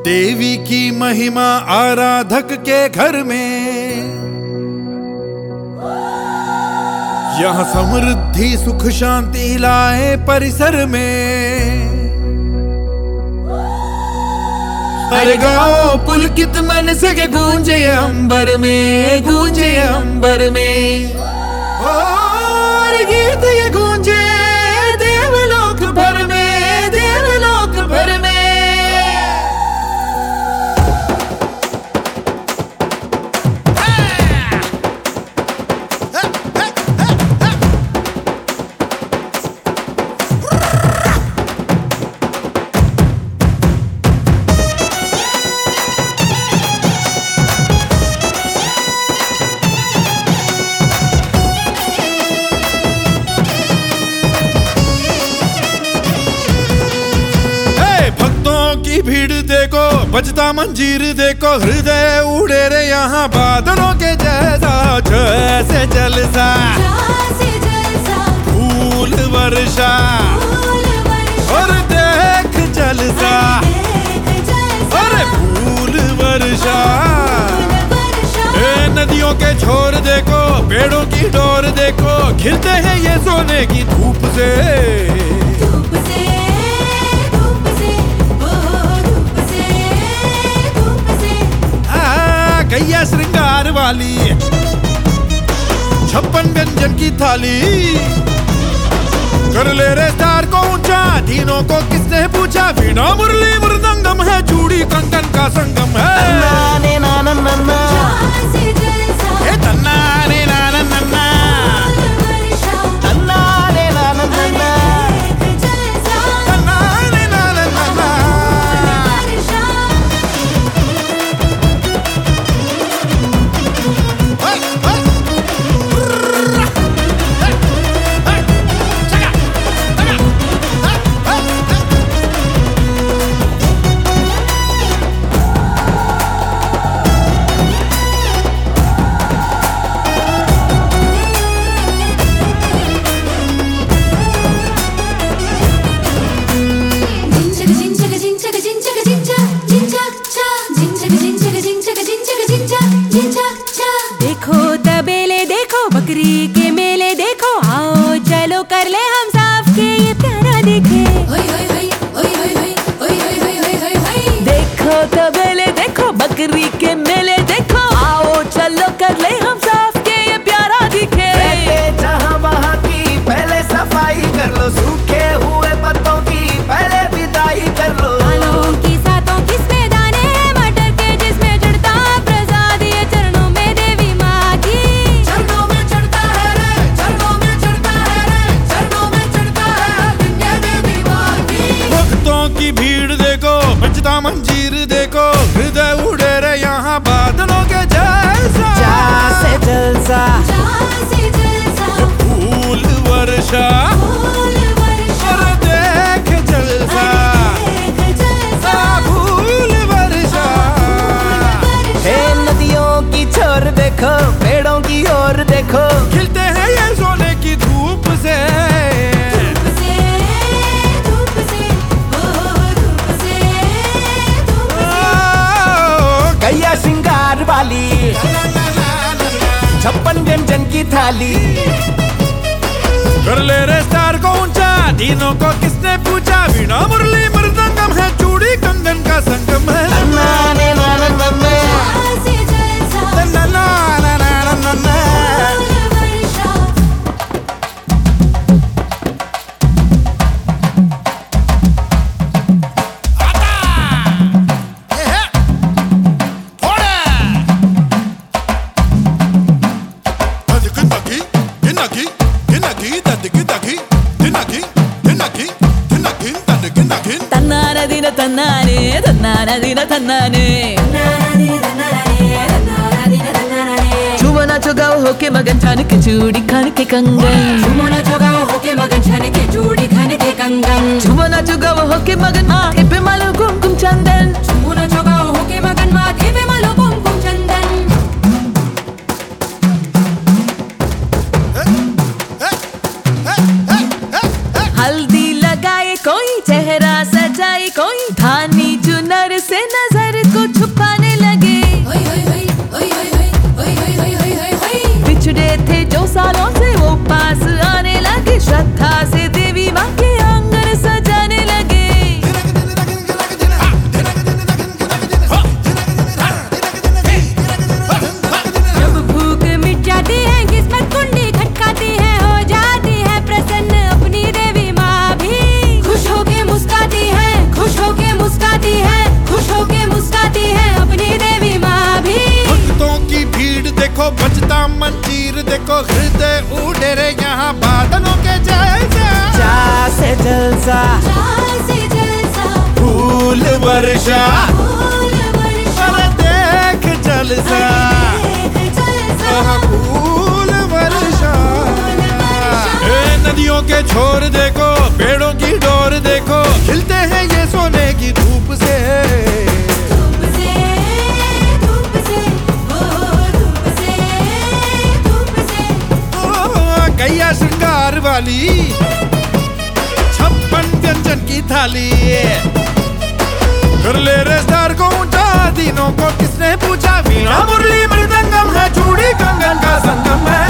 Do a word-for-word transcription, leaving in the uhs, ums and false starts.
देवी की महिमा आराधक के घर में, यहाँ समृद्धि सुख शांति लाए परिसर में। अरे गाओ पुलकित मन से के गूंजे अंबर में, गूंजे अंबर में। और गीत ये गूंजे देवलोक भर में, देवलोक भर में। की भीड़ देखो, बजता मंजीर देखो, हृदय उड़े रे यहाँ बादलों के जैसा। जैसे जलसा फूल वर्षा, और देख जलसा, अरे फूल वर्षा। ए नदियों के छोर देखो, पेड़ों की डोर देखो, खिलते हैं ये सोने की धूप से। गैया श्रृंगार वाली छप्पन व्यंजन की थाली, कर ले रे स्टार को ऊंचा, तीनों को किसने पूछा। वीणा मुरली मृदंगम है, चूड़ी कंगन का संगम है। तन्ना ने नाना नन्ना, ए तन्ना ने नाना नन्ना, तन्ना ने नाना नन्ना, तन्ना ने नाना नन्ना। देखो तबेले देखो, बकरी के मेले देखो, आओ चलो कर ले हम साफ के ये प्यारा दिखे। देखो तबेले देखो, बकरी के मेले देखो, आओ चलो कर ले हम साफ के ये प्यारा दिखे। जहाँ वहाँ की पहले सफाई कर लो, सूखे हुए पत्तों की पहले विदाई कर लो। आलूओं की सातों किसमें दाने हैं मटर के, जिसमें चढ़ता प्रसाद ये चरणों में देवी माँ की। चरणों में चढ़ता है रे, चरणों में चढ़ता है रे, चरणों में चढ़ता है विंध्य देवी माँ की। भक्तों की भीड़ देखो, बजता मंजीर देखो, हृदय उड़े रे यहाँ बादलों के जैसा। जैसे जलसा फूल वर्षा, और देख जलसा, आ फूल वर्षा। हे नदियों की छोर देखो, पेड़ों की ओर देखो, खिलते हैं ये सोने की धूप से। गैया श्रृंगार वाली छप्पन व्यंजन की थाली, कर ले रे स्टार को ऊंचा, तीनों को किसने पूछा। वीणा मुरली मृदंगम है, चूड़ी कंगन का संगम है। तन्ना ने नाना नन्ना, तन्ना ना ना ना ना ना। तन्नाने दिना तन्नाने, तन्नाने दिना तन्नाने। चुमना चुगाओ होके मगन छान के चूड़ी खान के कंगन। चुमना चुगाओ होके मगन छान के चूड़ी खान के कंगन। चुमना चुगाओ होके मगन माथे पे मालो कुमकुम चंदन। चुमना चुगाओ होके मगन माथे पे मालो कुमकुम चंदन। हल्दी लगाए कोई, चेहरा सजाए कोई, धानी चुनर से नजर जलसा, से जलसा, फूल वर्षा, फूल वर्षा, अरे देख जलसा, देख जलसा, आहा, फूल वर्षा। ए, नदियों के छोर देखो, पेड़ों की डोर देखो, खिलते हैं ये सोने की धूप से। धूप से, धूप से, ओ धूप से, धूप से। ओ, गैया श्रृंगार वाली, छप्पन व्यंजन की थाली, कर ले रे स्टार को ऊंचा, तीनों को किसने पूछा, वीणा मुरली मृदंगम है, चूड़ी कंगन का संगम है।